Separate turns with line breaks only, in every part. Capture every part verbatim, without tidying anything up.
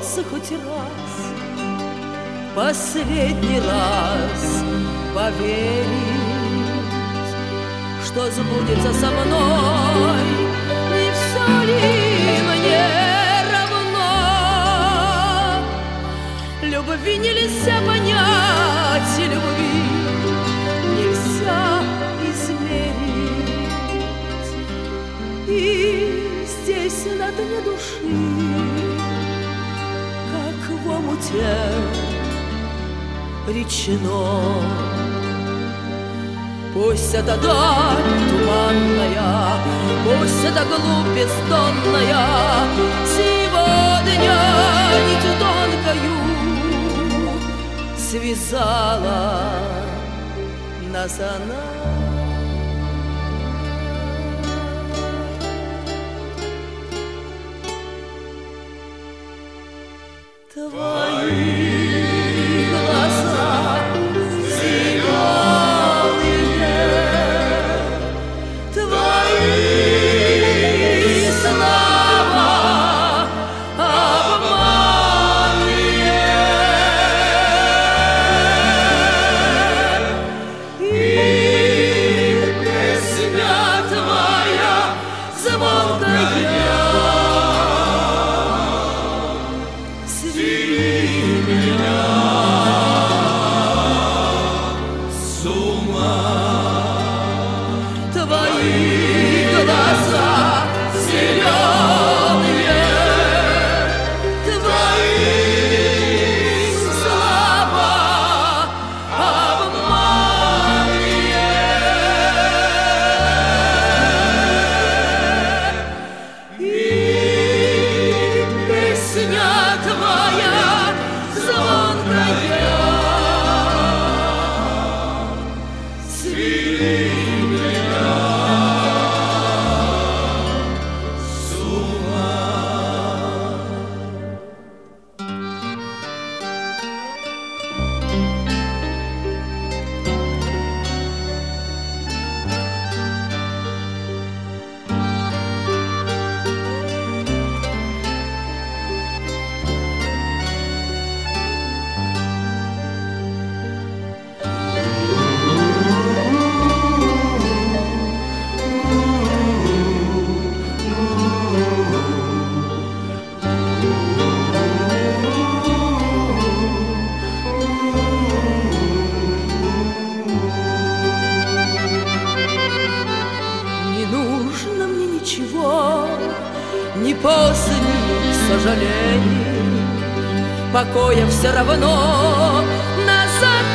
хочется хоть раз, последний раз поверить, что сбудется со мной. Не все ли мне равно? Любви нельзя понять, любви нельзя измерить. И здесь на дне души, как в омуте речной, пусть это даль туманная, пусть это глубь бездонная, сегодня нитью тонкою связала нас она. Твои глаза ни поздних сожалений, покоя все равно назад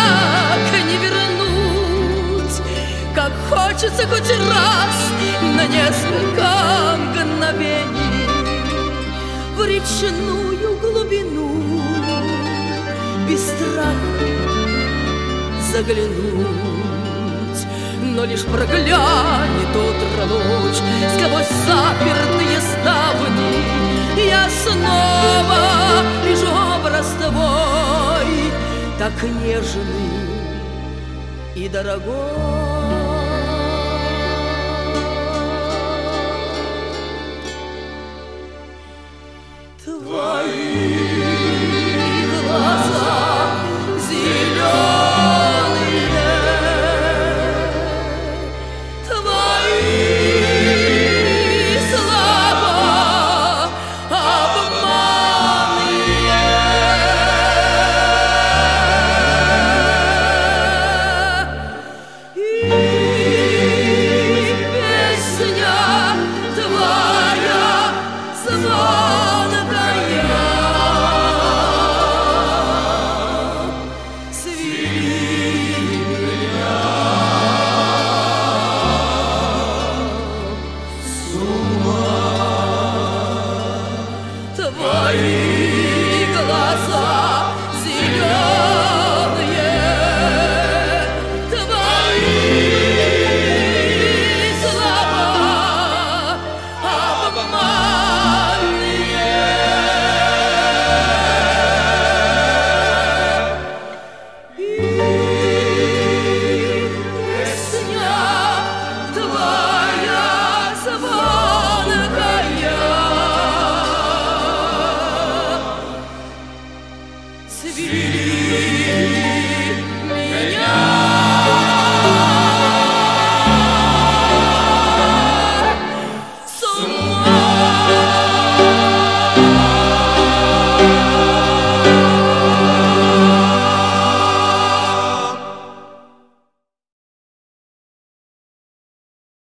так не вернуть. Как хочется хоть раз на несколько мгновений в речную глубину без страха заглянуть. Но лишь проглянет утро луч сквозь запертые ставни, я снова вижу образ твой, так нежный и дорогой.